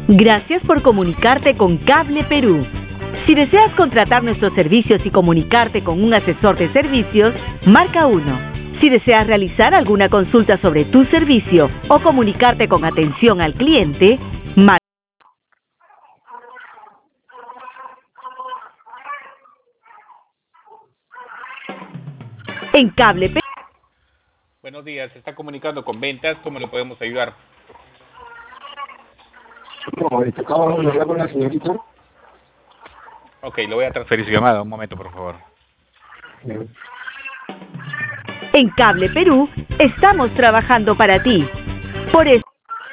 Gracias por comunicarte con Cable Perú. Si deseas contratar nuestros servicios y comunicarte con un asesor de servicios, marca 1. Si deseas realizar alguna consulta sobre tu servicio o comunicarte con atención al cliente, marca. En Cable Perú. Buenos días, se está comunicando con ventas, ¿cómo le podemos ayudar? No, acabo de hablar con la señorita. Ok, le voy a transferir su llamada, un momento por favor. En Cable Perú estamos trabajando para ti. Por eso.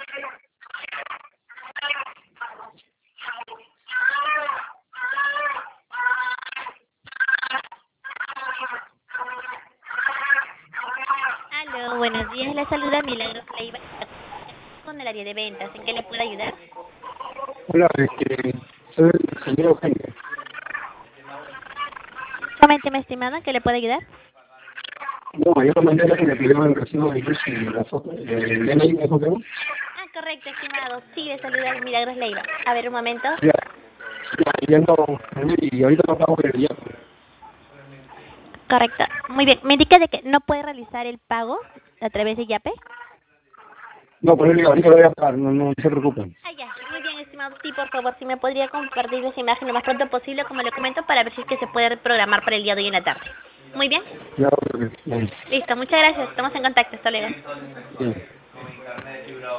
Aló, buenos días, la saluda Milagros Leiva con el área de ventas. ¿En qué le puedo ayudar? Hola, soy el ingeniero Eugenio. Coménteme, estimado, ¿en qué le puedo ayudar? No, yo lo mandé a que le pidió el recibo de ingreso y la foto, el DNI me dijo que no. Ah, correcto, estimado. Sí, le saluda Milagros Leiva. A ver, un momento. Ya no, y ahorita no pago el día. Correcto. Muy bien. ¿Me indica de que no puede realizar el pago a través de Yape? No, por eso ahorita lo voy a pagar, no se preocupen. Ah, ya. Muy bien, estimado. Sí, por favor, si me podría compartir esa imagen lo más pronto posible, como le comento, para ver si es que se puede programar para el día de hoy en la tarde. Muy bien. Ya, Listo, muchas gracias. Estamos en contacto. Hasta luego. bien.